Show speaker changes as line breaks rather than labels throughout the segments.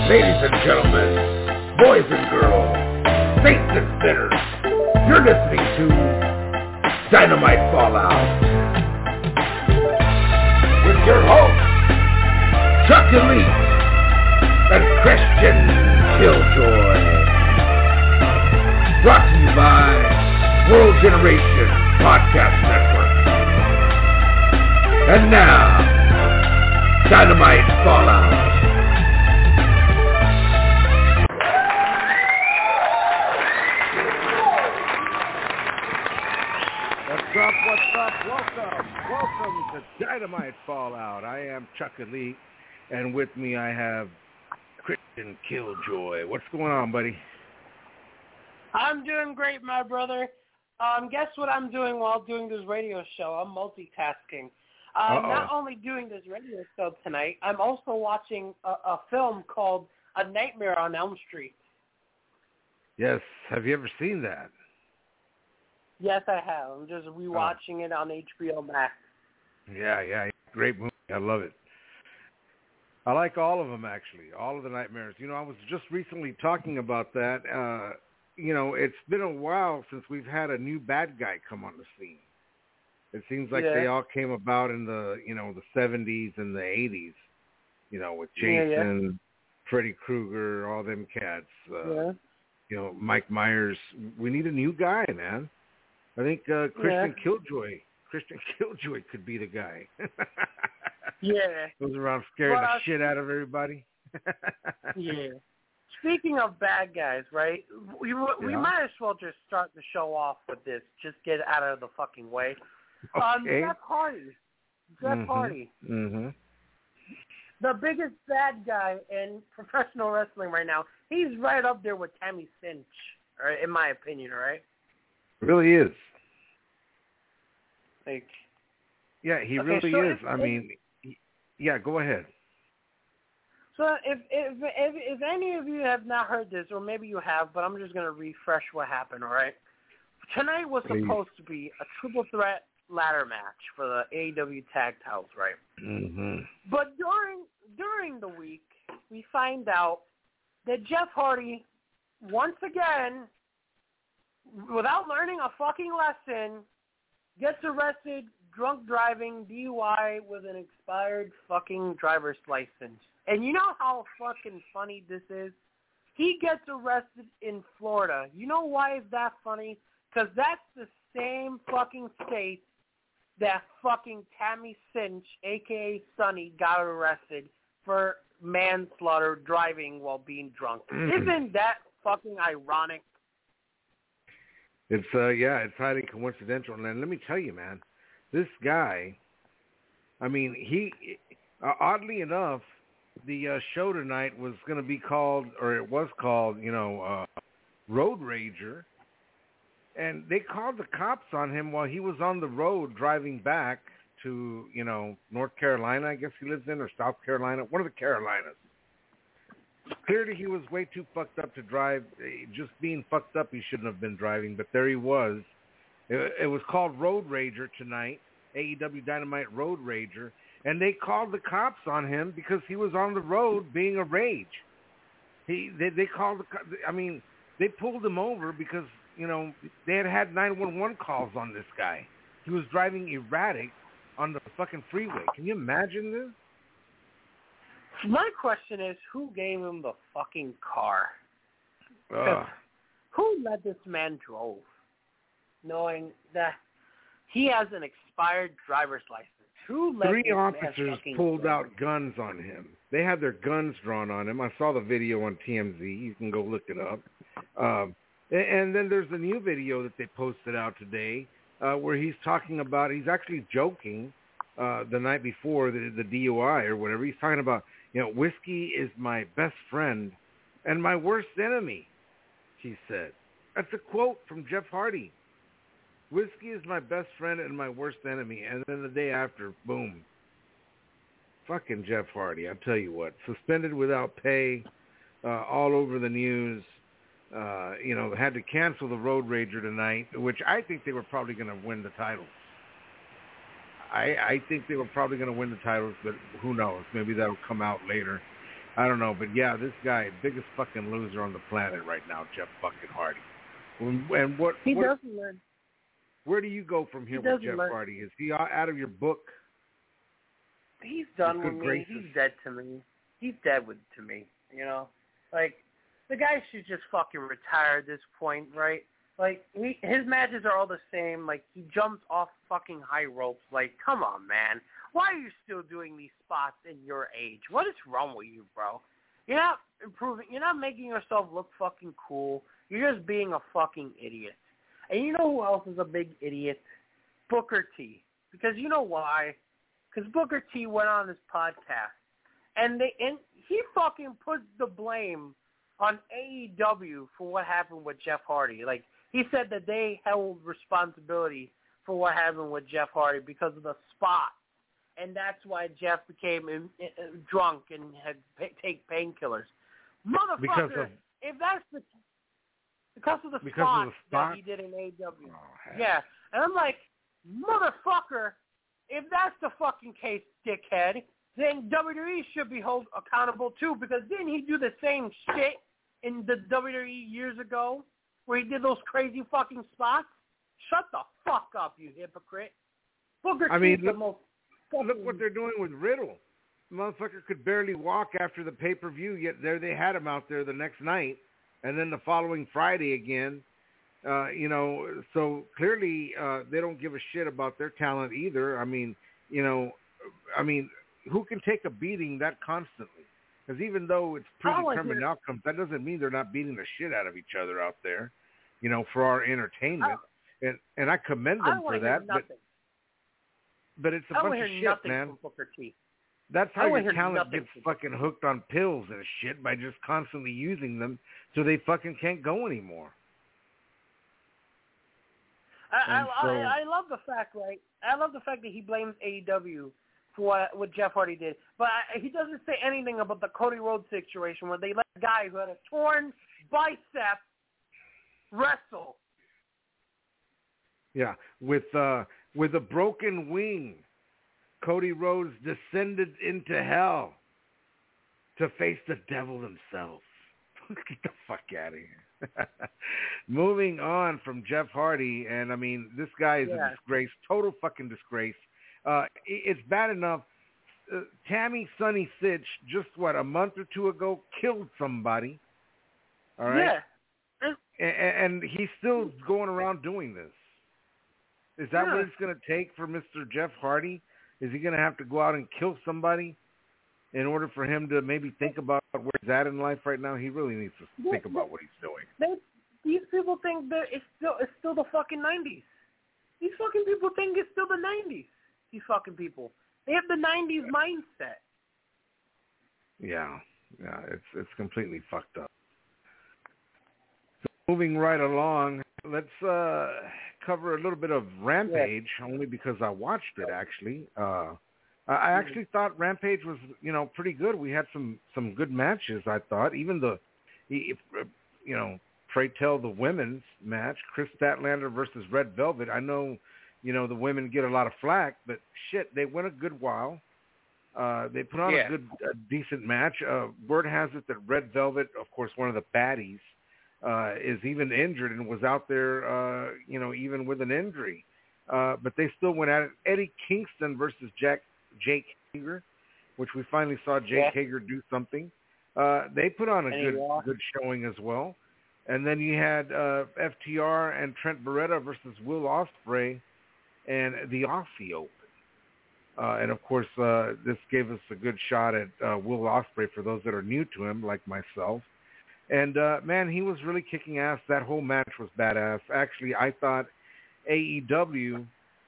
Ladies and gentlemen, boys and girls, saints and sinners, you're listening to Dynamite Fallout with your hosts, Chuck Elite and Christian Killjoy. Brought to you by World Generation Podcast Network. And now, Dynamite Fallout. What's up? Welcome to Dynamite Fallout. I am Chuck Elite, and with me I have Christian Killjoy. What's going on, buddy?
I'm doing great, my brother. Guess what I'm doing while doing this radio show? I'm multitasking. I'm not only doing this radio show tonight, I'm also watching a film called A Nightmare on Elm Street.
Yes. Have you ever seen that?
Yes, I have. I'm just rewatching it on HBO Max.
Yeah. Great movie. I love it. I like all of them, actually. All of the Nightmares. You know, I was just recently talking about that. It's been a while since we've had a new bad guy come on the scene. It seems like they all came about in the 70s and the 80s, with Jason, Freddy Krueger, all them cats. Mike Myers. We need a new guy, man. I think Christian Killjoy could be the guy. Goes around scaring the shit out of everybody.
Speaking of bad guys, right? We might as well just start the show off with this. Just get out of the fucking way.
Okay.
Jeff Hardy. Mm-hmm. The biggest bad guy in professional wrestling right now. He's right up there with Tammy Cinch, right, in my opinion, right?
Really is.
Like,
yeah, he really is. Go ahead.
So if any of you have not heard this, or maybe you have, but I'm just going to refresh what happened, all right? Tonight was supposed to be a triple threat ladder match for the AEW tag titles, right?
Mm-hmm.
But during the week, we find out that Jeff Hardy, once again, without learning a fucking lesson, gets arrested, drunk driving, DUI with an expired fucking driver's license. And you know how fucking funny this is? He gets arrested in Florida. You know why is that funny? Because that's the same fucking state that fucking Tammy Cinch, a.k.a. Sonny, got arrested for manslaughter driving while being drunk. Isn't that fucking ironic?
It's it's highly coincidental. And let me tell you, man, this guy, he, oddly enough, the show tonight was going to be called, or it was called, Road Rager. And they called the cops on him while he was on the road driving back to, North Carolina, I guess he lives in, or South Carolina, one of the Carolinas. Clearly, he was way too fucked up to drive. Just being fucked up, he shouldn't have been driving, but there he was. It was called Road Rager tonight, AEW Dynamite Road Rager, and they called the cops on him because he was on the road being a rage. They pulled him over because, they had 911 calls on this guy. He was driving erratic on the fucking freeway. Can you imagine this?
My question is, who gave him the fucking car? Who let this man drove, knowing that he has an expired driver's license? Who let 3
officers pulled out guns on him. They had their guns drawn on him. I saw the video on TMZ. You can go look it up. And then there's the new video that they posted out today where he's talking about, he's actually joking the night before the DUI or whatever. He's talking about, whiskey is my best friend and my worst enemy, he said. That's a quote from Jeff Hardy. Whiskey is my best friend and my worst enemy. And then the day after, boom. Fucking Jeff Hardy, I'll tell you what. Suspended without pay, all over the news. Had to cancel the Road Rager tonight, which I think they were probably going to win the titles. I think they were probably going to win the titles, but who knows? Maybe that'll come out later. I don't know, but yeah, this guy, biggest fucking loser on the planet right now, Jeff fucking Hardy. And
He doesn't learn.
Where do you go from here with Jeff Hardy? Is he out of your book?
He's done with me.
Gracious.
He's dead to me. He's dead to me. You know, like the guy should just fucking retire at this point, right? Like his matches are all the same. Like he jumps off fucking high ropes. Like, come on, man. Why are you still doing these spots in your age? What is wrong with you, bro? You're not improving. You're not making yourself look fucking cool. You're just being a fucking idiot. And you know who else is a big idiot? Booker T. Because you know why? Because Booker T went on this podcast, and he fucking put the blame on AEW for what happened with Jeff Hardy. Like, he said that they held responsibility for what happened with Jeff Hardy because of the spot. And that's why Jeff became drunk and had take painkillers. Motherfucker, if that's because of the spot that he did in AEW.
Oh,
yeah. And I'm like, motherfucker, if that's the fucking case, dickhead, then WWE should be held accountable too, because didn't he do the same shit in the WWE years ago where he did those crazy fucking spots? Shut the fuck up, you hypocrite. Booker T is the most
look what they're doing with Riddle. The motherfucker could barely walk after the pay-per-view, yet there they had him out there the next night, and then the following Friday again. So clearly they don't give a shit about their talent either. I mean, who can take a beating that constantly? Because even though it's predetermined outcomes, that doesn't mean they're not beating the shit out of each other out there, for our entertainment. And I commend them for that. But it's a bunch of shit, man. That's how your talent gets fucking hooked on pills and shit, by just constantly using them so they fucking can't go anymore.
I love the fact, right? I love the fact that he blames AEW for what Jeff Hardy did. But he doesn't say anything about the Cody Rhodes situation where they let a guy who had a torn bicep wrestle.
Yeah, with a broken wing, Cody Rhodes descended into hell to face the devil himself. Get the fuck out of here. Moving on from Jeff Hardy, and I mean, this guy is a disgrace, total fucking disgrace. It's bad enough. Tammy Sonny Sitch, just a month or two ago, killed somebody. All right? Yeah. And he's still going around doing this. Is that what it's going to take for Mr. Jeff Hardy? Is he going to have to go out and kill somebody in order for him to maybe think about where he's at in life right now? He really needs to think about what he's doing.
These people think that it's still the fucking 90s. These fucking people think it's still the 90s. These fucking people. They have the 90s mindset.
Yeah, it's completely fucked up. So moving right along, let's cover a little bit of Rampage, only because I watched it, actually. I actually thought Rampage was, pretty good. We had some good matches, I thought. Even pray tell the women's match, Chris Statlander versus Red Velvet. I know, the women get a lot of flack, but shit, they went a good while. They put on a decent match. Word has it that Red Velvet, of course, one of the baddies, is even injured and was out there, even with an injury. But they still went at it. Eddie Kingston versus Jake Hager, which we finally saw Jake Hager do something. They put on a good showing as well. And then you had FTR and Trent Beretta versus Will Ospreay and the Aussie Open. And, of course, this gave us a good shot at Will Ospreay for those that are new to him, like myself. And, man, he was really kicking ass. That whole match was badass. Actually, I thought AEW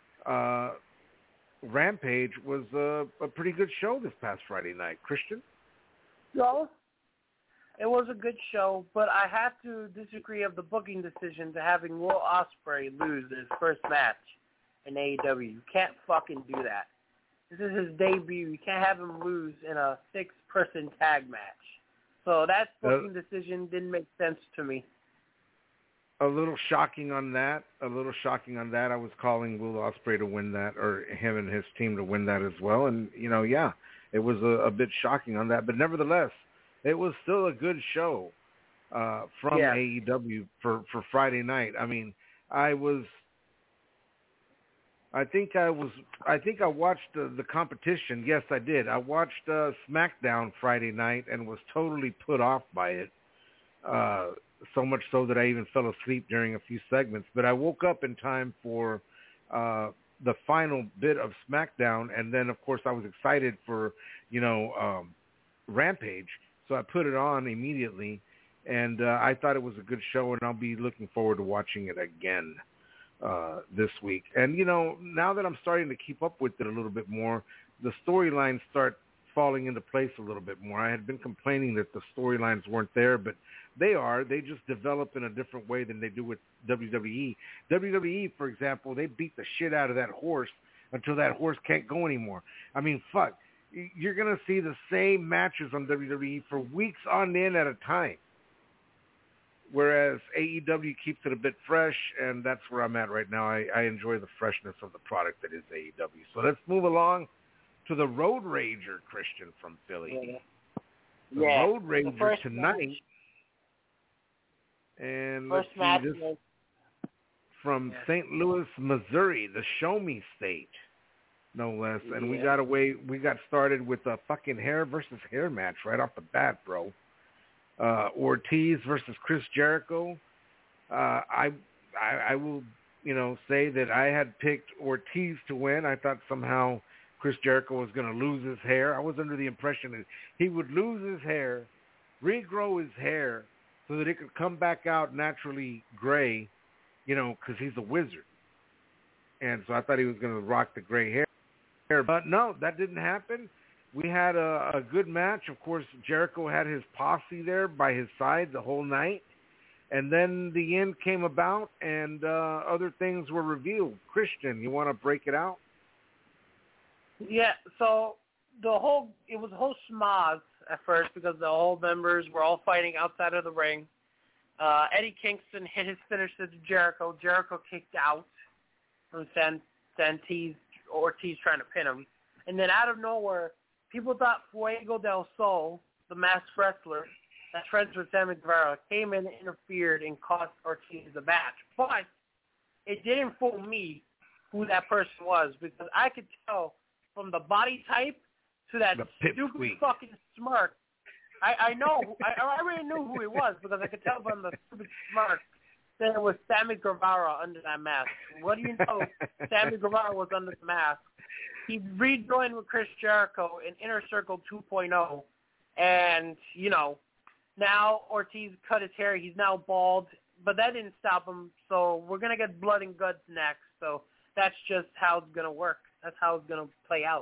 Rampage was a pretty good show this past Friday night. Christian?
No, it was a good show, but I have to disagree of the booking decision to having Will Ospreay lose his first match in AEW. You can't fucking do that. This is his debut. You can't have him lose in a 6-person tag match. So that booking decision didn't make sense to me.
A little shocking on that. I was calling Will Ospreay to win that, or him and his team to win that as well. And, it was a bit shocking on that. But nevertheless, it was still a good show from AEW for Friday night. I mean, I think I watched the competition. Yes, I did. I watched SmackDown Friday night and was totally put off by it. So much so that I even fell asleep during a few segments. But I woke up in time for the final bit of SmackDown, and then of course I was excited for Rampage, so I put it on immediately, and I thought it was a good show, and I'll be looking forward to watching it again this week. And now that I'm starting to keep up with it a little bit more, the storylines start falling into place a little bit more. I had been complaining that the storylines weren't there, but they are. They just develop in a different way than they do with WWE. WWE, for example, they beat the shit out of that horse until that horse can't go anymore. I mean, fuck. You're going to see the same matches on WWE for weeks on end at a time. Whereas AEW keeps it a bit fresh, and that's where I'm at right now. I enjoy the freshness of the product that is AEW. So let's move along to the Road Rager, Christian, from Philly. The Road Rager tonight.
Match.
And let's see this from St. Louis, Missouri, the Show Me State, no less. And we got started with a fucking hair versus hair match right off the bat, bro. Ortiz versus Chris Jericho. I will, say that I had picked Ortiz to win. I thought somehow Chris Jericho was going to lose his hair. I was under the impression that he would lose his hair, regrow his hair, so that it could come back out naturally gray, because he's a wizard. And so I thought he was going to rock the gray hair. But no, that didn't happen. We had a good match. Of course, Jericho had his posse there by his side the whole night. And then the end came about, and other things were revealed. Christian, you want to break it out?
Yeah, so it was a whole schmoz at first because the whole members were all fighting outside of the ring. Eddie Kingston hit his finisher to Jericho. Jericho kicked out from Ortiz trying to pin him. And then out of nowhere, people thought Fuego del Sol, the masked wrestler that's friends with Sammy Guevara, came in and interfered and cost Ortiz the match. But it didn't fool me who that person was because I could tell from the body type to that stupid fucking smirk. I already knew who he was because I could tell from the stupid smirk that it was Sammy Guevara under that mask. What do you know? Sammy Guevara was under the mask. He rejoined with Chris Jericho in Inner Circle 2.0, and, now Ortiz cut his hair. He's now bald, but that didn't stop him, so we're going to get blood and guts next, so that's just how it's going to work. That's how it's going to play out.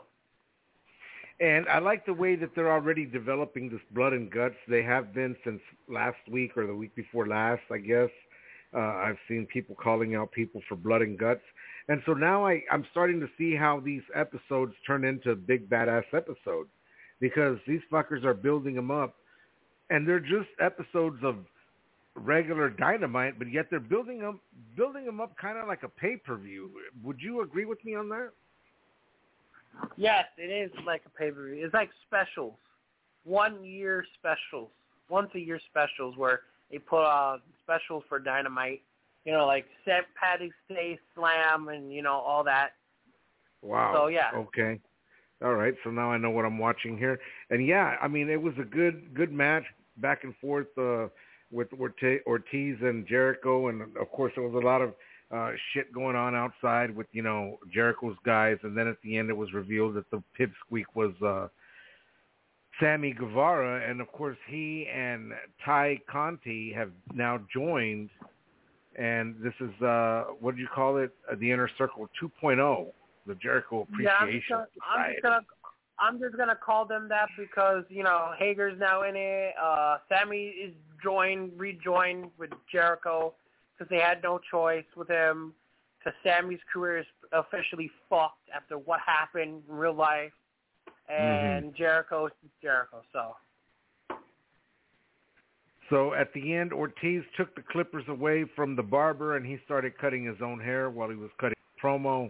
And I like the way that they're already developing this blood and guts. They have been since last week or the week before last, I guess. I've seen people calling out people for blood and guts. And so now I'm starting to see how these episodes turn into big badass episodes because these fuckers are building them up. And they're just episodes of regular Dynamite, but yet they're building them up kind of like a pay-per-view. Would you agree with me on that?
Yes, it is like a pay-per-view. It's like specials, 1 year specials, once a year specials where they put specials for Dynamite, like St. Patrick's Day Slam and, all that.
Wow.
So, yeah.
Okay. All right. So now I know what I'm watching here. And, yeah, I mean, it was a good match back and forth with Ortiz and Jericho. And, of course, there was a lot of shit going on outside with, Jericho's guys. And then at the end it was revealed that the pipsqueak was Sammy Guevara. And, of course, he and Ty Conti have now joined. And this is, what do you call it? The Inner Circle 2.0, the Jericho Appreciation Society.
I'm just going to call them that because, Hager's now in it. Sammy is rejoined with Jericho because they had no choice with him because Sammy's career is officially fucked after what happened in real life. And Jericho's Jericho,
So at the end, Ortiz took the clippers away from the barber, and he started cutting his own hair while he was cutting promo.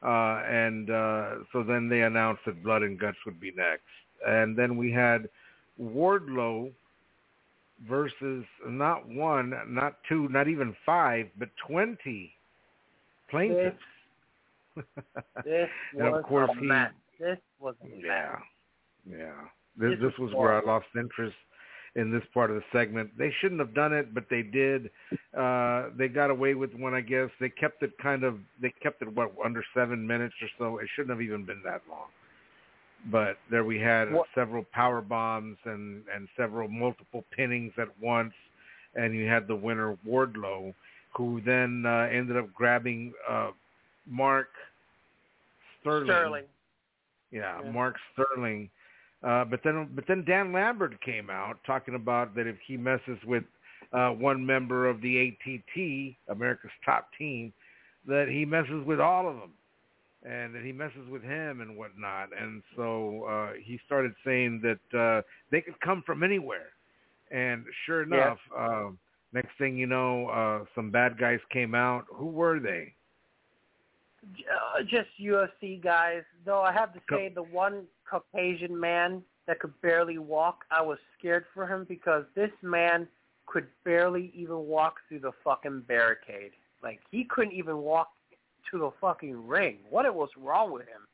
So then they announced that Blood and Guts would be next. And then we had Wardlow versus not one, not two, not even 5, but 20 plaintiffs.
This
and
was
of course
a mess. This was a mess.
Yeah. This was where I lost interest in this part of the segment. They shouldn't have done it, but they did. They got away with one, I guess. They kept it under 7 minutes or so. It shouldn't have even been that long. But there we had several power bombs and several multiple pinnings at once, and you had the winner Wardlow, who then ended up grabbing Mark Sterling. Yeah, Mark Sterling. But then Dan Lambert came out talking about that if he messes with one member of the ATT, America's Top Team, that he messes with all of them, and that he messes with him and whatnot. And so he started saying that they could come from anywhere. And sure enough, next thing you know, some bad guys came out. Who were they?
Just UFC guys. Though I have to say, the one Caucasian man that could barely walk, I was scared for him because this man could barely even walk through the fucking barricade. Like, he couldn't even walk to the fucking ring. What was wrong with him?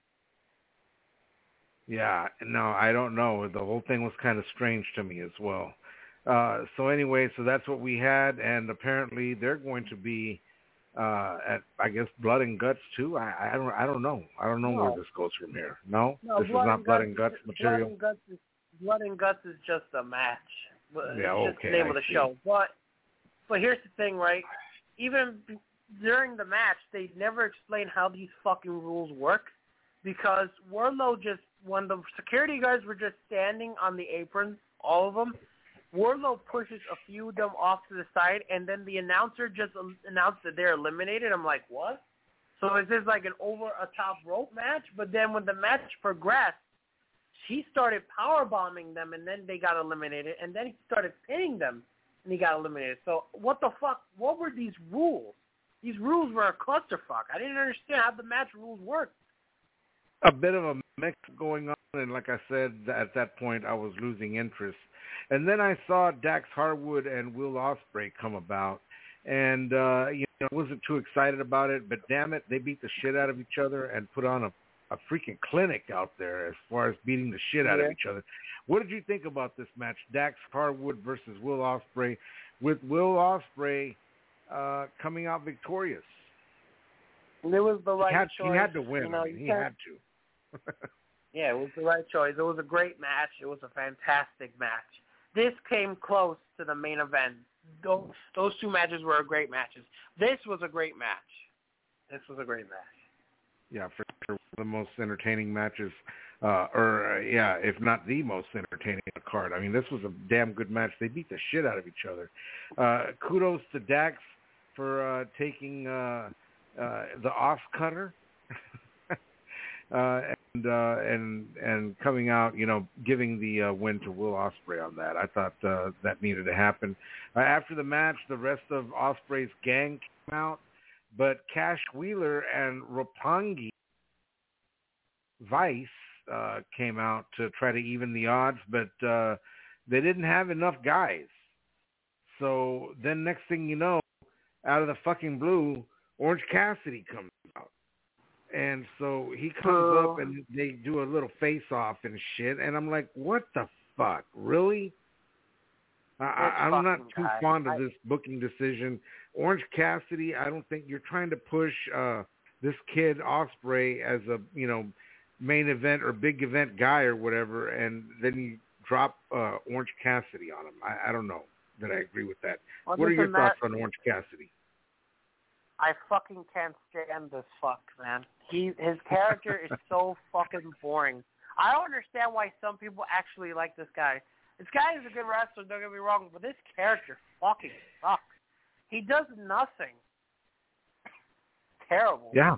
Yeah, no, I don't know. The whole thing was kind of strange to me as well. So anyway, so that's what we had, and apparently they're going to be at, I guess, Blood and Guts too. I don't know. I don't know where this goes from here. No, this is not Blood and Guts material.
Blood and Guts is just a match.
Yeah,
it's just the name of the show. But here's the thing, right? Even during the match, they never explain how these fucking rules work, because Wardlow when the security guards were just standing on the aprons, all of them, Wardlow pushes a few of them off to the side, and then the announcer just announced that they're eliminated. I'm like, what? So is this like an over-a-top rope match? But then when the match progressed, he started powerbombing them, and then they got eliminated, and then he started pinning them, and he got eliminated. So what the fuck? What were these rules? These rules were a clusterfuck. I didn't understand how the match rules worked.
A bit of a mix going on, and like I said, at that point I was losing interest. And then I saw Dax Harwood and Will Ospreay come about, and I wasn't too excited about it, but damn it, they beat the shit out of each other and put on a freaking clinic out there as far as beating the shit out of each other. What did you think about this match, Dax Harwood versus Will Ospreay, with Will Ospreay coming out victorious?
It was the right choice.
He had to win. He had to.
Yeah, it was the right choice. It was a great match. It was a fantastic match. This came close to the main event. Those two matches were great matches. This was a great match.
Yeah, for sure. One of the most entertaining matches, if not the most entertaining on the card. I mean, this was a damn good match. They beat the shit out of each other. Kudos to Dax for taking the off cutter. And coming out, giving the win to Will Ospreay on that. I thought that needed to happen. After the match, the rest of Ospreay's gang came out, but Cash Wheeler and Roppongi Vice came out to try to even the odds, but they didn't have enough guys. So then next thing you know, out of the fucking blue, Orange Cassidy comes out. And so he comes up and they do a little face-off and shit. And I'm like, what the fuck? Really? I'm not too fond of this booking decision. Orange Cassidy, I don't think you're trying to push this kid Ospreay as a, main event or big event guy or whatever. And then you drop Orange Cassidy on him. I don't know that I agree with that. What are your thoughts on Orange Cassidy?
I fucking can't stand this fuck, man. His character is so fucking boring. I don't understand why some people actually like this guy. This guy is a good wrestler, don't get me wrong, but this character fucking sucks. He does nothing. Terrible.
Yeah.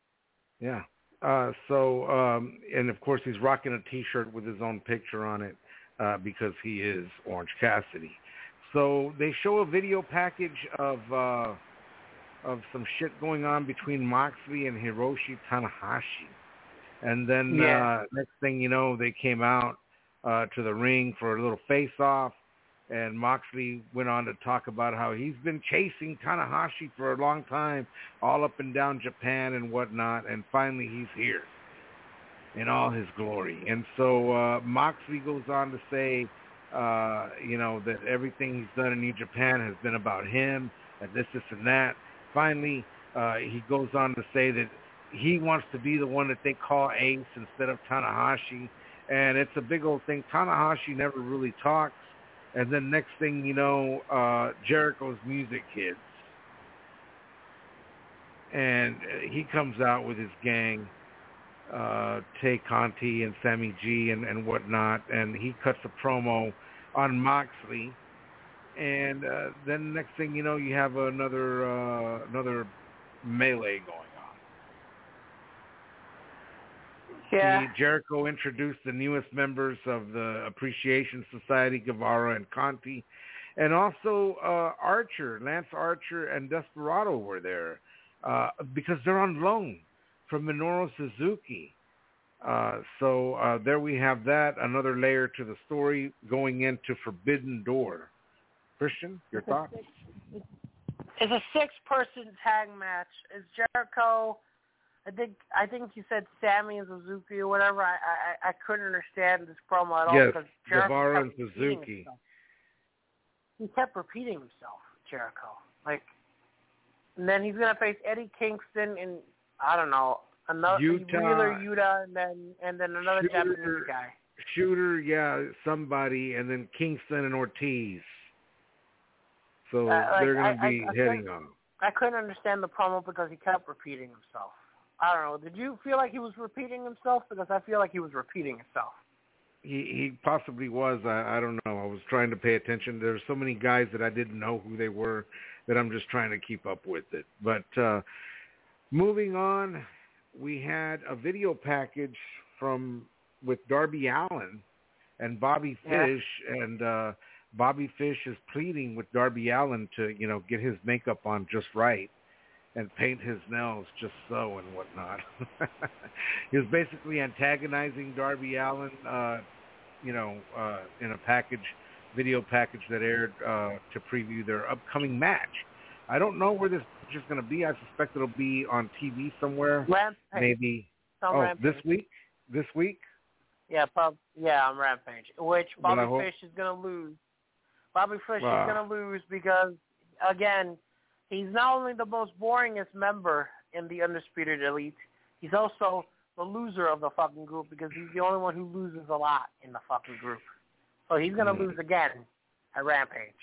And of course he's rocking a T-shirt with his own picture on it because he is Orange Cassidy. So they show a video package of some shit going on between Moxley and Hiroshi Tanahashi. And then next thing you know, they came out to the ring for a little face-off. And Moxley went on to talk about how he's been chasing Tanahashi for a long time, all up and down Japan and whatnot, and finally he's here in all his glory. And so Moxley goes on to say, that everything he's done in New Japan has been about him, and this and that. Finally, he goes on to say that he wants to be the one that they call Ace instead of Tanahashi, and it's a big old thing. Tanahashi never really talks. And then next thing you know, Jericho's music hits. And he comes out with his gang, Tay Conti and Sammy G and whatnot, and he cuts a promo on Moxley. And then next thing you know, you have another melee going on.
Yeah.
Jericho introduced the newest members of the Appreciation Society, Guevara and Conti. And also Lance Archer and Desperado were there because they're on loan from Minoru Suzuki. So there we have that, another layer to the story going into Forbidden Door. Christian, your thoughts?
It's a 6-person tag match. It's Jericho... I think you said Sammy and Suzuki or whatever. I couldn't understand this promo at all.
Yes,
because
Guevara and Suzuki.
He kept repeating himself, Jericho. And then he's gonna face Eddie Kingston and I don't know another Wheeler Yuta and then another Japanese guy.
Shooter, yeah, somebody, and then Kingston and Ortiz. So they're gonna be heading on.
I couldn't understand the promo because he kept repeating himself. I don't know. Did you feel like he was repeating himself? Because I feel like he was repeating himself.
He possibly was. I don't know. I was trying to pay attention. There's so many guys that I didn't know who they were that I'm just trying to keep up with it. But moving on, we had a video package with Darby Allin and Bobby Fish, and Bobby Fish is pleading with Darby Allin to get his makeup on just right and paint his nails just so and whatnot. He was basically antagonizing Darby Allin, in a video package that aired to preview their upcoming match. I don't know where this match is going to be. I suspect it'll be on TV somewhere.
Rampage.
Maybe.
Rampage.
This week?
Yeah, on Rampage, which Bobby Fish is going to lose. Bobby Fish is going to lose because, again, he's not only the most boringest member in the Undisputed Elite, he's also the loser of the fucking group because he's the only one who loses a lot in the fucking group. So he's going to lose again at Rampage.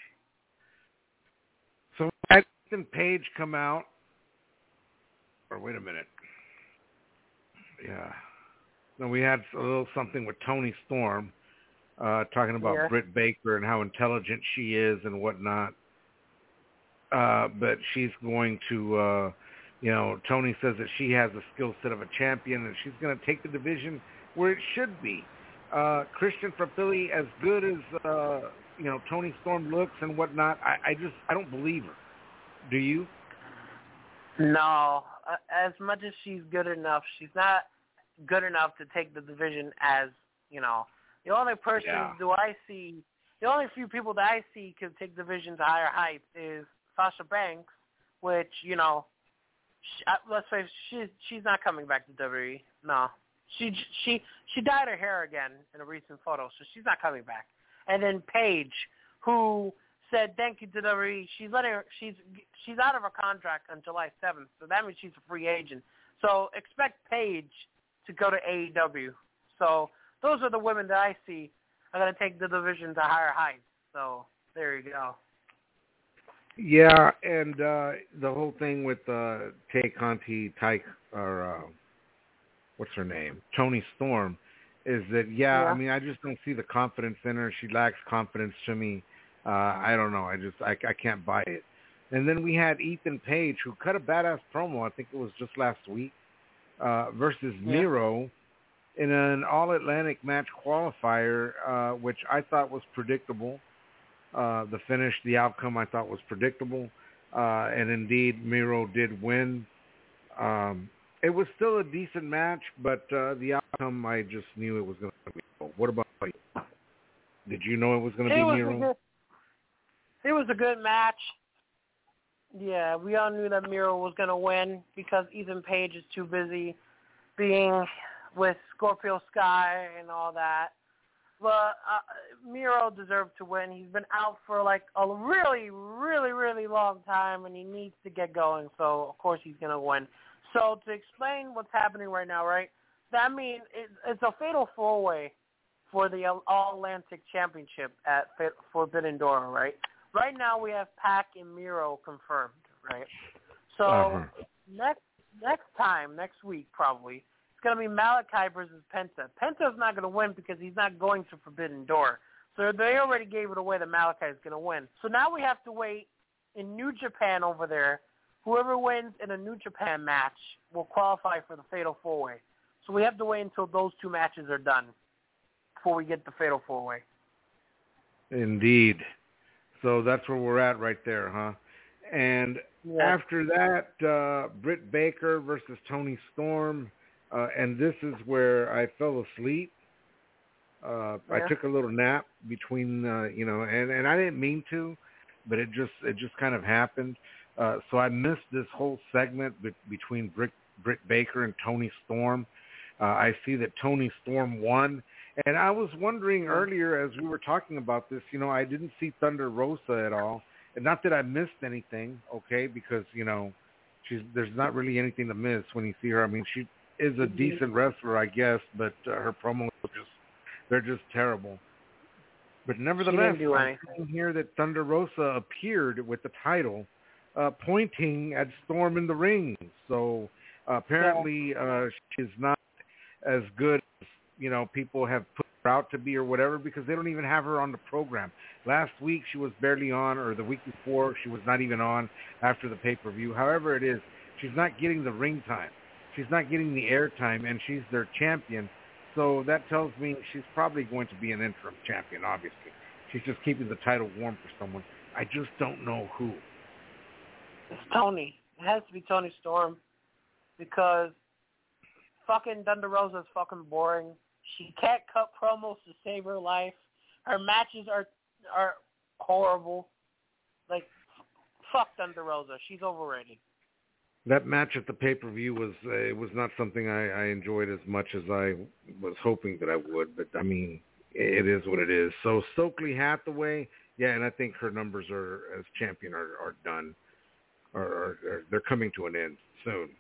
So had Ethan Page come out, or wait a minute. Yeah. No, we had a little something with Toni Storm talking about Britt Baker and how intelligent she is and whatnot. But she's going to, Toni says that she has the skill set of a champion and she's going to take the division where it should be. Christian from Philly, as good as, Toni Storm looks and whatnot, I don't believe her. Do you?
No. As much as she's good enough, she's not good enough to take the division as, the only person the only few people that I see can take division to higher heights is Sasha Banks, which, let's face it, she's not coming back to WWE. No. She dyed her hair again in a recent photo, so she's not coming back. And then Paige, who said thank you to WWE. She's out of her contract on July 7th, so that means she's a free agent. So expect Paige to go to AEW. So those are the women that I see are going to take the division to higher heights. So there you go.
Yeah, and the whole thing with Tay Conti, what's her name? Toni Storm, is that, I mean, I just don't see the confidence in her. She lacks confidence to me. I don't know. I can't buy it. And then we had Ethan Page, who cut a badass promo, I think it was just last week, versus Miro in an All-Atlantic match qualifier, which I thought was predictable. The finish, the outcome, I thought was predictable. And indeed, Miro did win. It was still a decent match, but the outcome, I just knew it was going to be. What about you? Did you know it was going to be Miro?
It was a good match. Yeah, we all knew that Miro was going to win because Ethan Page is too busy being with Scorpio Sky and all that. But Miro deserved to win. He's been out for like a really, really, really long time, and he needs to get going. So, of course, he's going to win. So, to explain what's happening right now, right, that means it's a fatal four-way for the All-Atlantic Championship at Forbidden Door, right? Right now we have Pac and Miro confirmed, right? So next week probably, it's going to be Malachi versus Penta. Penta's not going to win because he's not going to Forbidden Door. So they already gave it away that Malachi is going to win. So now we have to wait in New Japan over there. Whoever wins in a New Japan match will qualify for the Fatal 4-Way. So we have to wait until those two matches are done before we get the Fatal 4-Way.
Indeed. So that's where we're at right there, huh? And after that, Britt Baker versus Toni Storm. And this is where I fell asleep. I took a little nap between, and I didn't mean to, but it just kind of happened. So I missed this whole segment between Britt Baker and Toni Storm. I see that Toni Storm won. And I was wondering earlier as we were talking about this, I didn't see Thunder Rosa at all. And not that I missed anything, okay, because, there's not really anything to miss when you see her. I mean, she is a decent wrestler, I guess, but her promos they're just terrible. But nevertheless, I'm seeing here that Thunder Rosa appeared with the title pointing at Storm in the ring. So apparently she's not as good as, people have put her out to be or whatever, because they don't even have her on the program. Last week she was barely on, or the week before she was not even on after the pay-per-view. However it is, she's not getting the ring time. She's not getting the air time, and she's their champion. So that tells me she's probably going to be an interim champion, obviously. She's just keeping the title warm for someone. I just don't know who.
It's Toni. It has to be Toni Storm, because fucking Thunder Rosa is fucking boring. She can't cut promos to save her life. Her matches are horrible. Like, fuck Thunder Rosa. She's overrated.
That match at the pay-per-view was not something I enjoyed as much as I was hoping that I would. But, I mean, it is what it is. So Stokely Hathaway, yeah, and I think her numbers as champion are done. Or they're coming to an end soon.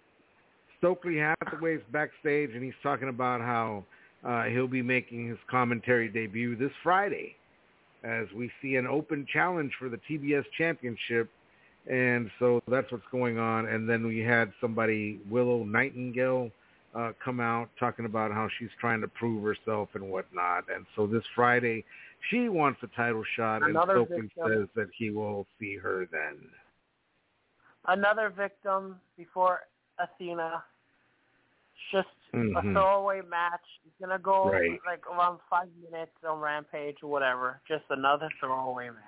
Stokely Hathaway's backstage, and he's talking about how he'll be making his commentary debut this Friday as we see an open challenge for the TBS Championship. And so that's what's going on. And then we had somebody, Willow Nightingale, come out talking about how she's trying to prove herself and whatnot. And so this Friday, she wants a title shot, and Stokely says that he will see her then.
Another victim before Athena. Just a throwaway match. It's going to go like around 5 minutes on Rampage or whatever. Just another throwaway match.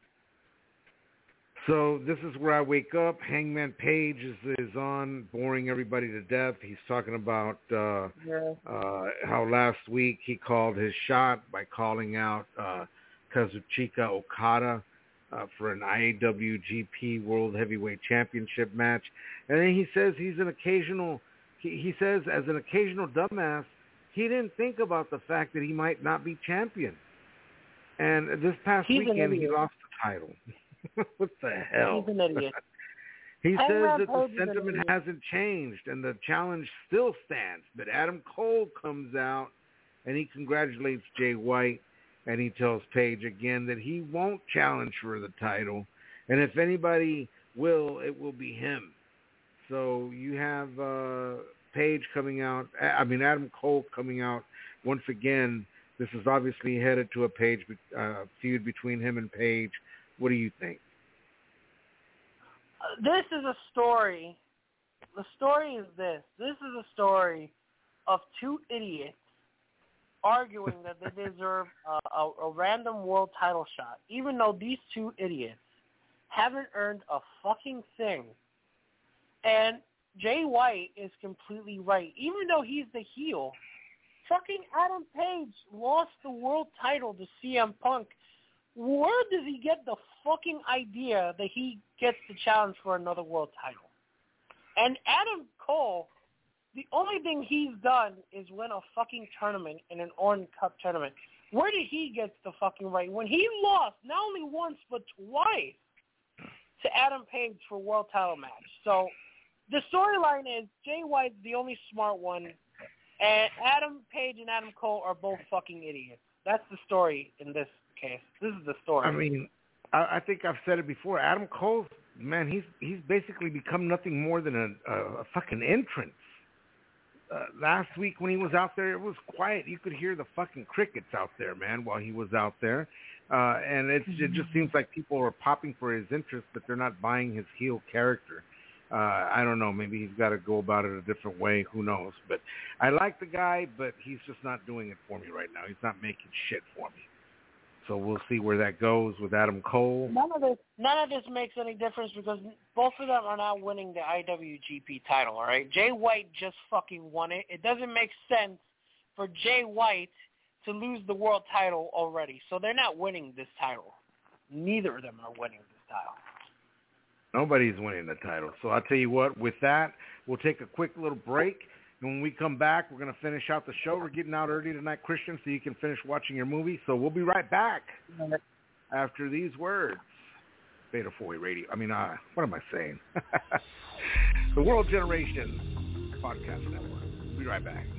So this is where I wake up. Hangman Page is on, boring everybody to death. He's talking about how last week he called his shot by calling out Kazuchika Okada for an IWGP World Heavyweight Championship match. And then he says he's an occasional... He says, as an occasional dumbass, he didn't think about the fact that he might not be champion. And this past weekend, he lost the title. What the hell?
He's an idiot.
He says that the sentiment hasn't changed and the challenge still stands. But Adam Cole comes out and he congratulates Jay White, and he tells Page again that he won't challenge for the title. And if anybody will, it will be him. So you have Page coming out. Adam Cole coming out once again. This is obviously headed to a Page feud between him and Page. What do you think?
This is a story. The story is this. This is a story of two idiots arguing that they deserve a random world title shot, even though these two idiots haven't earned a fucking thing. And Jay White is completely right. Even though he's the heel, fucking Adam Page lost the world title to CM Punk. Where does he get the fucking idea that he gets to challenge for another world title? And Adam Cole, the only thing he's done is win a fucking tournament in an Orange Cup tournament. Where did he get the fucking right? When he lost, not only once, but twice to Adam Page for world title match. So the storyline is Jay White's the only smart one, and Adam Page and Adam Cole are both fucking idiots. That's the story in this case. This is the story.
I mean, I think I've said it before. Adam Cole, man, he's basically become nothing more than a fucking entrance. Last week when he was out there, it was quiet. You could hear the fucking crickets out there, man, while he was out there. And it just seems like people are popping for his interest, but they're not buying his heel character. I don't know. Maybe he's got to go about it a different way. Who knows? But I like the guy, but he's just not doing it for me right now. He's not making shit for me. So we'll see where that goes with Adam Cole.
None of this makes any difference because both of them are not winning the IWGP title, all right? Jay White just fucking won it. It doesn't make sense for Jay White to lose the world title already. So they're not winning this title. Neither of them are winning this title.
Nobody's winning the title. So I'll tell you what, with that, we'll take a quick little break. And when we come back, we're going to finish out the show. We're getting out early tonight, Christian, so you can finish watching your movie. So we'll be right back after these words. Beta 4 Radio. I mean, what am I saying? The World Generation Podcast Network. We'll be right back.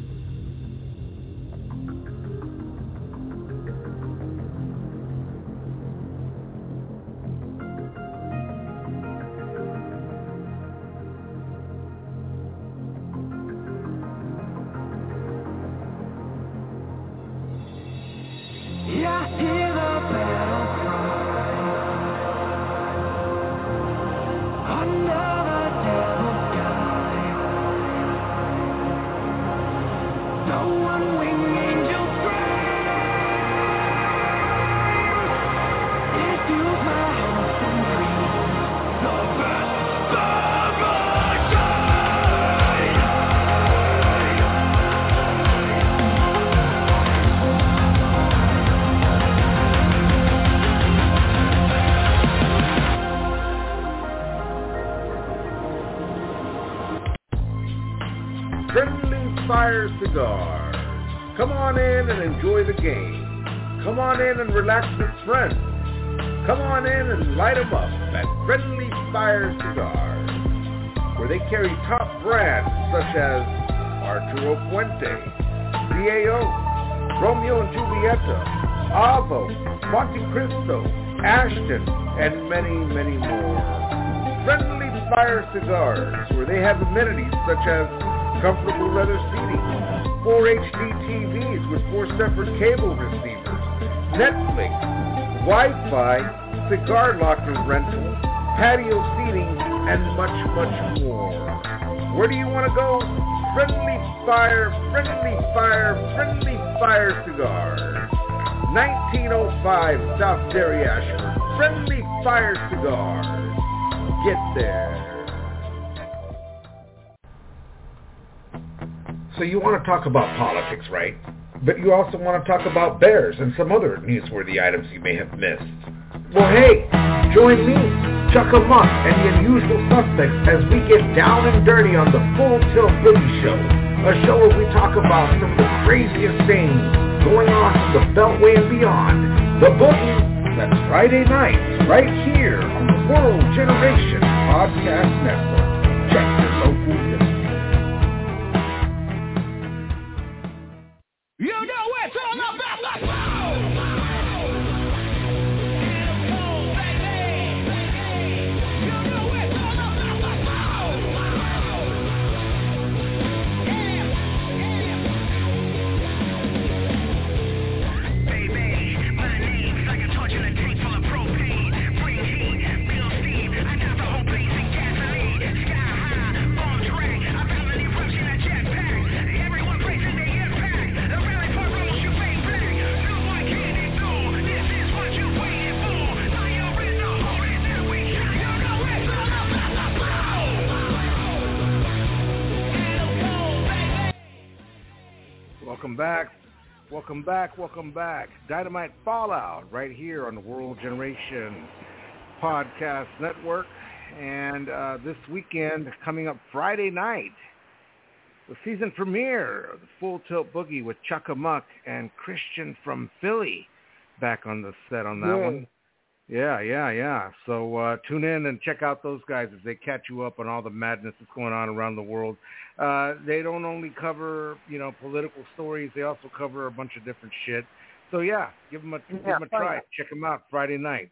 Come on in and enjoy the game. Come on in and relax with friends. Come on in and light them up at Friendly Fire Cigars, where they carry top brands such as Arturo Fuente, CAO, Romeo and Julieta, Avo, Monte Cristo, Ashton, and many, many more. Friendly Fire Cigars, where they have amenities such as comfortable leather seating, 4 HD TVs with 4 separate cable receivers, Netflix, Wi-Fi, cigar locker rental, patio seating, and much, much more. Where do you want to go? Friendly Fire, Friendly Fire, Friendly Fire Cigars. 1905 South Derry Ashford. Friendly Fire Cigars. Get there. So you want to talk about politics, right? But you also want to talk about bears and some other newsworthy items you may have missed. Well, hey, join me, Chuck Amok, and the Unusual Suspects as we get down and dirty on the Full Tilt Boogie Show, a show where we talk about some of the craziest things going on from the Beltway and beyond. The Boogie, that's Friday nights, right here on the World Generation Podcast Network. Check your local list.
You know it's all about the Sky high, bomb
Welcome back. Welcome back. Welcome back. Dynamite Fallout right here on the World Generation Podcast Network. And this weekend, coming up Friday night, the season premiere of the Full Tilt Boogie with Chuck Muck and Christian from Philly back on the set on that one. Yeah. So tune in and check out those guys as they catch you up on all the madness that's going on around the world. They don't only cover, political stories. They also cover a bunch of different shit. So, yeah, give them a try. Check them out Friday nights.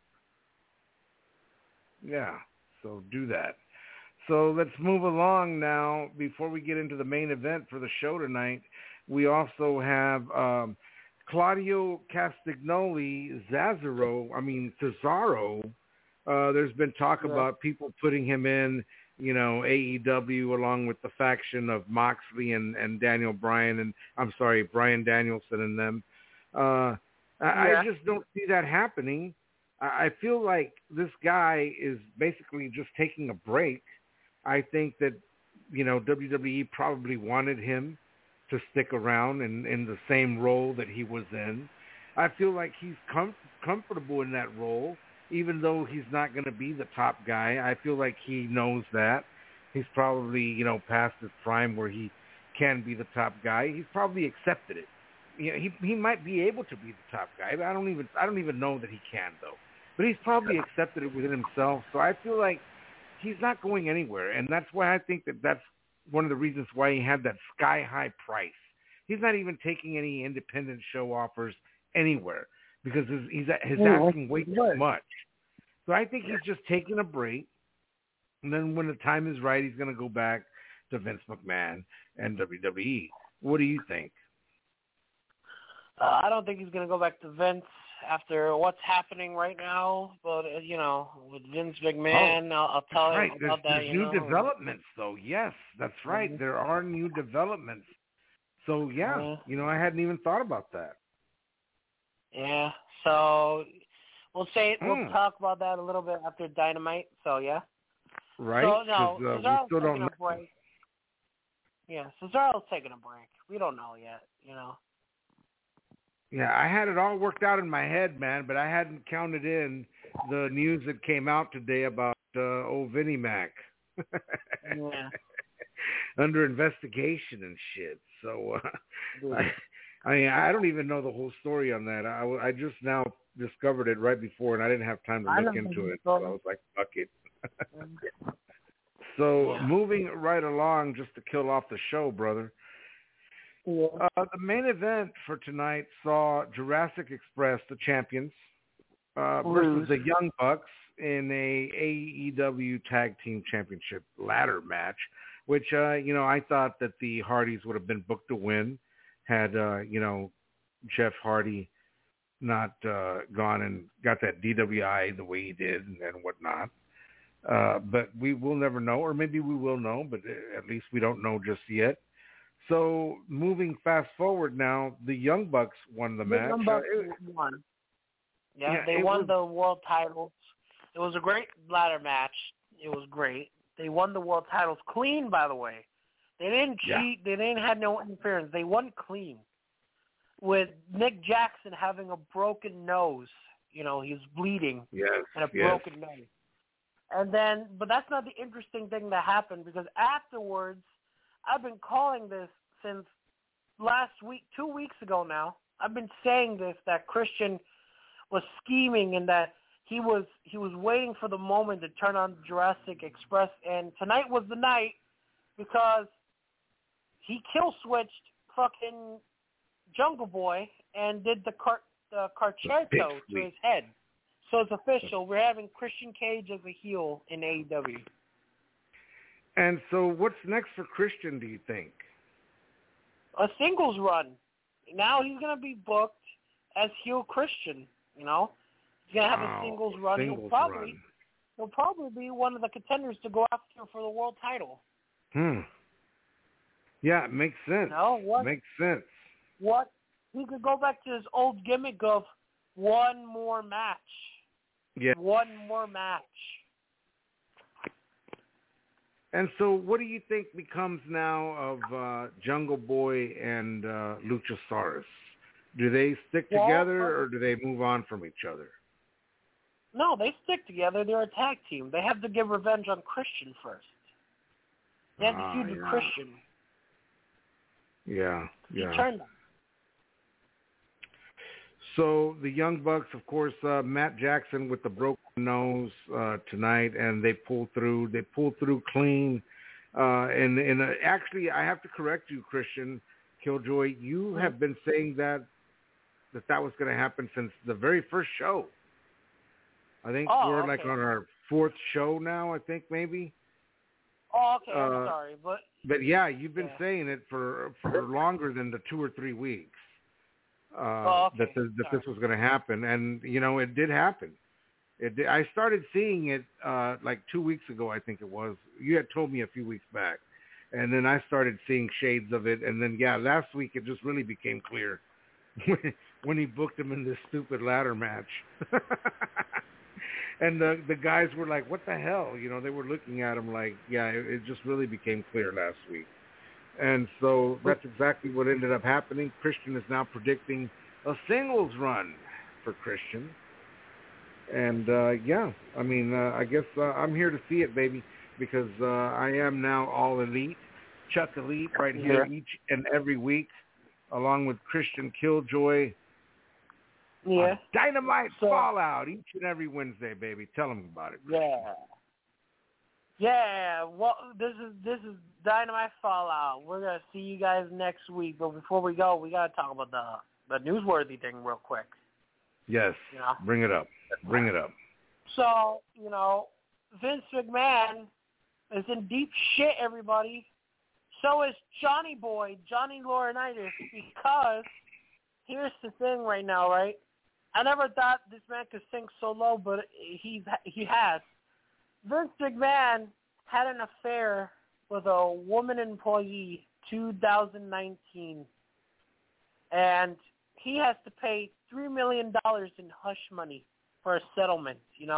Yeah, so do that. So let's move along now. Before we get into the main event for the show tonight, we also have Claudio Castagnoli, Cesaro. There's been talk about people putting him in, AEW along with the faction of Moxley and Daniel Bryan Bryan Danielson and them. I just don't see that happening. I feel like this guy is basically just taking a break. I think that, WWE probably wanted him to stick around in the same role that he was in. I feel like he's comfortable in that role, even though he's not going to be the top guy. I feel like he knows that. He's probably, past his prime where he can be the top guy. He's probably accepted it. He might be able to be the top guy, but I don't even know that he can, though. But he's probably accepted it within himself. So I feel like he's not going anywhere, and that's why I think that's one of the reasons why he had that sky-high price. He's not even taking any independent show offers anywhere because he's asking way too much. So I think he's just taking a break, and then when the time is right, he's going to go back to Vince McMahon and WWE. What do you think?
I don't think he's going to go back to Vince after what's happening right now, but with Vince McMahon, I'll tell you about that.
There's new developments, though. Yes, that's right. Mm-hmm. There are new developments. So I hadn't even thought about that.
Yeah. So we'll talk about that a little bit after Dynamite. So yeah.
Right.
So no,
we still don't know.
Break. Yeah, Cesaro's taking a break. We don't know yet.
Yeah, I had it all worked out in my head, man, but I hadn't counted in the news that came out today about old Vinnie Mac. Under investigation and shit. So I don't even know the whole story on that. I just now discovered it right before, and I didn't have time to look into it. So I was like, fuck it. So moving right along, just to kill off the show, brother.
Yeah.
The main event for tonight saw Jurassic Express, the champions, versus the Young Bucks in a AEW Tag Team Championship ladder match, which, I thought that the Hardys would have been booked to win had, Jeff Hardy not gone and got that DWI the way he did and whatnot. But we will never know, or maybe we will know, but at least we don't know just yet. So moving fast forward now, the Young Bucks won the match.
Young Bucks won. Yeah, they won the world titles. It was a great ladder match. It was great. They won the world titles clean, by the way. They didn't cheat. They didn't have no interference. They won clean. With Nick Jackson having a broken nose. He was bleeding and a broken nose. And then, but that's not the interesting thing that happened, because afterwards, I've been calling this since last week, 2 weeks ago now. I've been saying this, that Christian was scheming and that he was waiting for the moment to turn on Jurassic Express. And tonight was the night, because he kill switched fucking Jungle Boy and did the Concerto to his head. So it's official. We're having Christian Cage as a heel in AEW.
And so what's next for Christian, do you think?
A singles run. Now he's going to be booked as heel Christian, He's going to have a singles run. He'll probably be one of the contenders to go after for the world title.
Yeah, it makes sense. Makes sense.
He could go back to his old gimmick of one more match.
Yeah.
One more match.
And so, what do you think becomes now of Jungle Boy and Luchasaurus? Do they stick together, or do they move on from each other?
No, they stick together. They're a tag team. They have to get revenge on Christian first. They have to feud with Christian.
Yeah.
He turned them.
So the Young Bucks, of course, Matt Jackson with the broken nose tonight, and they pulled through. They pulled through clean. Actually, I have to correct you, Christian Killjoy. You have been saying that was going to happen since the very first show. I think we're like on our fourth show now. I think maybe.
Oh, okay. I'm sorry,
but yeah, you've been saying it for longer than the 2 or 3 weeks. That this was going to happen, and it did happen. I started seeing it like 2 weeks ago, I think it was. You had told me a few weeks back, and then I started seeing shades of it, and then last week it just really became clear when he booked him in this stupid ladder match. And the guys were like, "What the hell?" They were looking at him like, it just really became clear last week. And so that's exactly what ended up happening. Christian is now predicting a singles run for Christian. And, I guess I'm here to see it, baby, because I am now all elite, Chuck Elite right here each and every week, along with Christian Killjoy.
Yeah.
Dynamite Fallout each and every Wednesday, baby. Tell them about it.
Yeah. Yeah. Well, this is Dynamite Fallout. We're gonna see you guys next week. But before we go, we gotta talk about the newsworthy thing real quick.
Yes. Bring it up. Bring it up.
So Vince McMahon is in deep shit, everybody. So is Johnny Boy, Johnny Laurinaitis, because here's the thing right now, right? I never thought this man could sink so low, but he has. Vince McMahon had an affair with a woman employee 2019, and he has to pay $3 million in hush money for a settlement,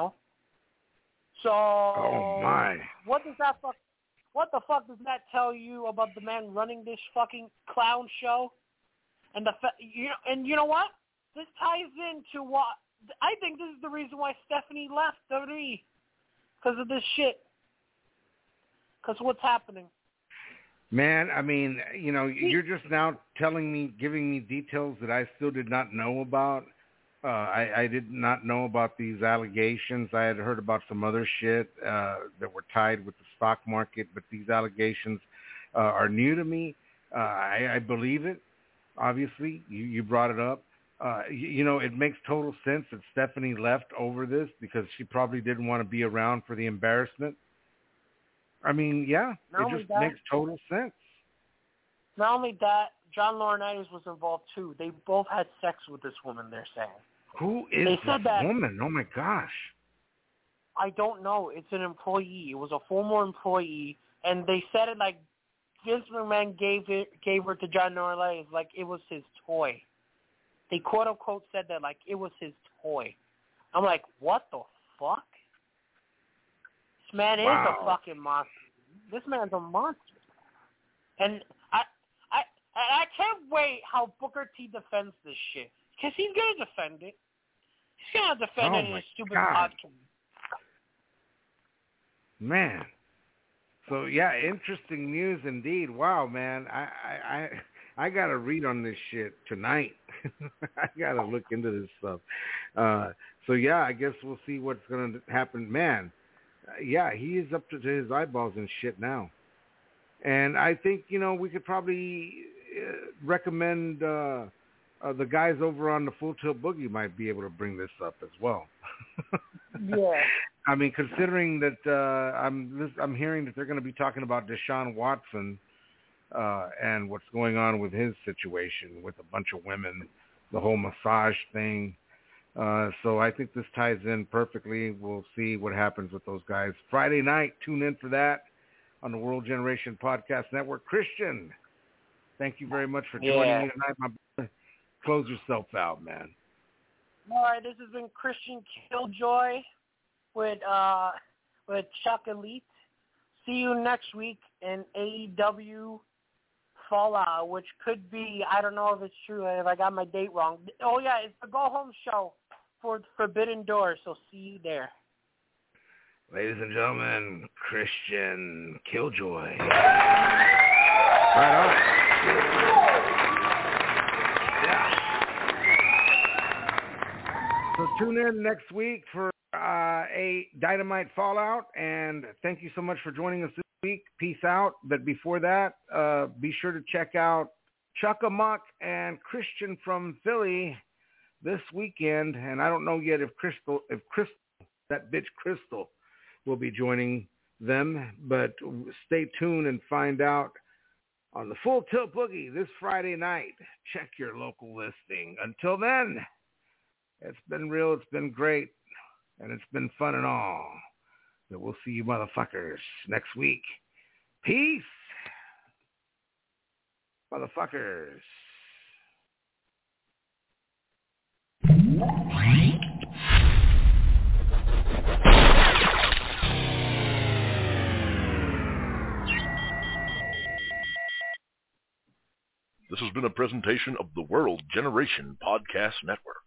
So,
oh my!
What the fuck does that tell you about the man running this fucking clown show? And and you know what? This ties into what I think this is the reason why Stephanie left WWE, because of this shit. Because what's happening?
Man, I mean, you're just now giving me details that I still did not know about. I did not know about these allegations. I had heard about some other shit that were tied with the stock market, but these allegations are new to me. I believe it. Obviously, you brought it up. It makes total sense that Stephanie left over this because she probably didn't want to be around for the embarrassment. I mean, it just makes total sense.
Not only that, John Laurinaitis was involved too. They both had sex with this woman, they're saying.
Who is this woman? Oh, my gosh.
I don't know. It's an employee. It was a former employee, and they said it like Vince McMahon gave her to John Laurinaitis like it was his toy. They quote-unquote said that like it was his toy. I'm like, what the fuck? This man is a fucking monster. This man's a monster. And I can't wait how Booker T defends this shit. Because he's going to defend it. He's going to defend it in his stupid podcast.
Man. So, interesting news indeed. Wow, man. I got to read on this shit tonight. I got to look into this stuff. I guess we'll see what's going to happen. Man, he is up to his eyeballs and shit now. And I think, we could probably recommend the guys over on the Full Tilt Boogie might be able to bring this up as well.
Yeah.
I mean, considering that I'm hearing that they're going to be talking about Deshaun Watson and what's going on with his situation with a bunch of women, the whole massage thing. So I think this ties in perfectly. We'll see what happens with those guys. Friday night, tune in for that on the World Generation Podcast Network. Christian, thank you very much for joining me tonight, my brother. Close yourself out, man.
All right, this has been Christian Killjoy with Chuck Elite. see you next week in AEW Fallout, which could be, I don't know if it's true, if I got my date wrong. Oh, yeah, it's the go-home show for Forbidden Door, so see you there.
Ladies and gentlemen, Christian Killjoy. Right on. Yeah. So tune in next week for a Dynamite Fallout, and thank you so much for joining us this week. Peace out. But before that, be sure to check out Chuck-a-Muck and Christian from Philly this weekend. And I don't know yet if Crystal, that bitch Crystal, will be joining them, but stay tuned and find out on the Full Tilt Boogie this Friday night. Check your local listing. Until then, it's been real, it's been great, and it's been fun and all. So we'll see you motherfuckers next week. Peace, motherfuckers.
This has been a presentation of the World Generation Podcast Network.